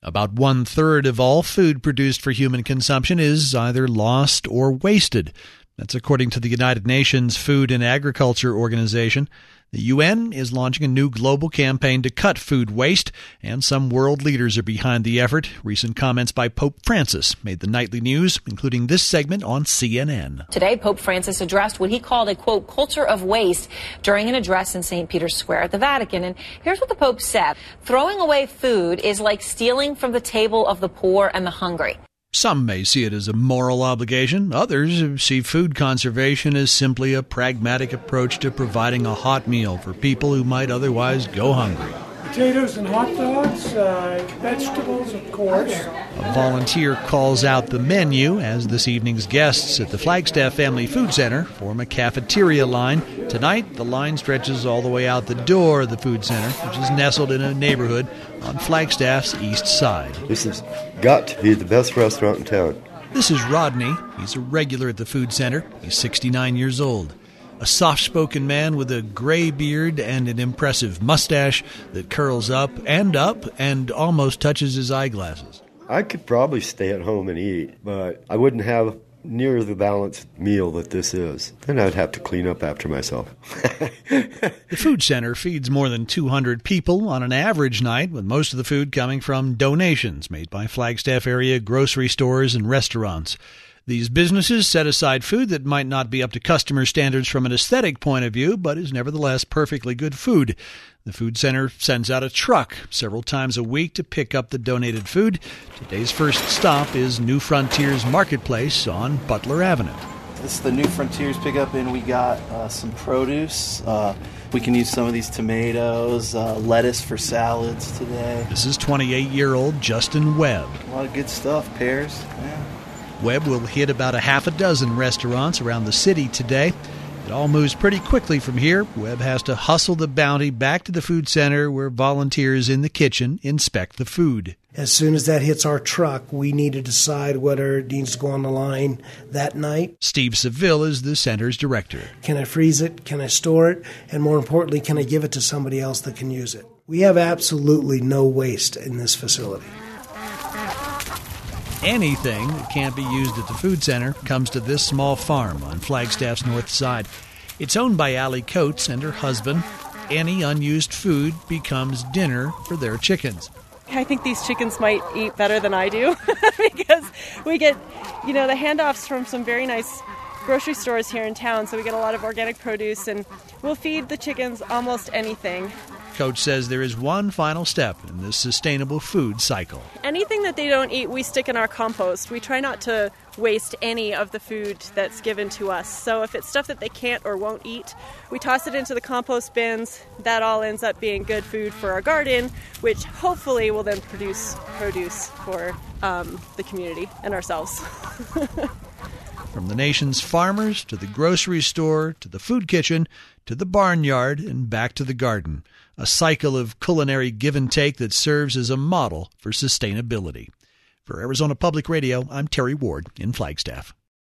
About 1/3 of all food produced for human consumption is either lost or wasted. That's according to the United Nations Food and Agriculture Organization. The UN is launching a new global campaign to cut food waste, and some world leaders are behind the effort. Recent comments by Pope Francis made the nightly news, including this segment on CNN. Today, Pope Francis addressed what he called a, quote, culture of waste during an address in St. Peter's Square at the Vatican. And here's what the Pope said. Throwing away food is like stealing from the table of the poor and the hungry. Some may see it as a moral obligation. Others see food conservation as simply a pragmatic approach to providing a hot meal for people who might otherwise go hungry. Potatoes and hot dogs, vegetables, of course. A volunteer calls out the menu as this evening's guests at the Flagstaff Family Food Center form a cafeteria line. Tonight, the line stretches all the way out the door of the food center, which is nestled in a neighborhood on Flagstaff's east side. This has got to be the best restaurant in town. This is Rodney. He's a regular at the food center. He's 69 years old. A soft-spoken man with a gray beard and an impressive mustache that curls up and almost touches his eyeglasses. I could probably stay at home and eat, but I wouldn't have near the balanced meal that this is. Then I'd have to clean up after myself. The food center feeds more than 200 people on an average night, with most of the food coming from donations made by Flagstaff area grocery stores and restaurants. These businesses set aside food that might not be up to customer standards from an aesthetic point of view, but is nevertheless perfectly good food. The food center sends out a truck several times a week to pick up the donated food. Today's first stop is New Frontiers Marketplace on Butler Avenue. This is the New Frontiers pickup, and we got some produce. We can use some of these tomatoes, lettuce for salads today. This is 28-year-old Justin Webb. A lot of good stuff, pears, yeah. Webb will hit about a half a dozen restaurants around the city today. It all moves pretty quickly from here. Webb has to hustle the bounty back to the food center where volunteers in the kitchen inspect the food. As soon as that hits our truck, we need to decide whether it needs to go on the line that night. Steve Seville is the center's director. Can I freeze it? Can I store it? And more importantly, can I give it to somebody else that can use it? We have absolutely no waste in this facility. Anything that can't be used at the food center comes to this small farm on Flagstaff's north side. It's owned by Allie Coates and her husband. Any unused food becomes dinner for their chickens. I think these chickens might eat better than I do because we get, the handoffs from some very nice grocery stores here in town, so we get a lot of organic produce, and we'll feed the chickens almost anything. Coach says there is one final step in this sustainable food cycle. Anything that they don't eat, we stick in our compost. We try not to waste any of the food that's given to us. So if it's stuff that they can't or won't eat, we toss it into the compost bins. That all ends up being good food for our garden, which hopefully will then produce produce for the community and ourselves. From the nation's farmers to the grocery store to the food kitchen to the barnyard and back to the garden. A cycle of culinary give and take that serves as a model for sustainability. For Arizona Public Radio, I'm Terry Ward in Flagstaff.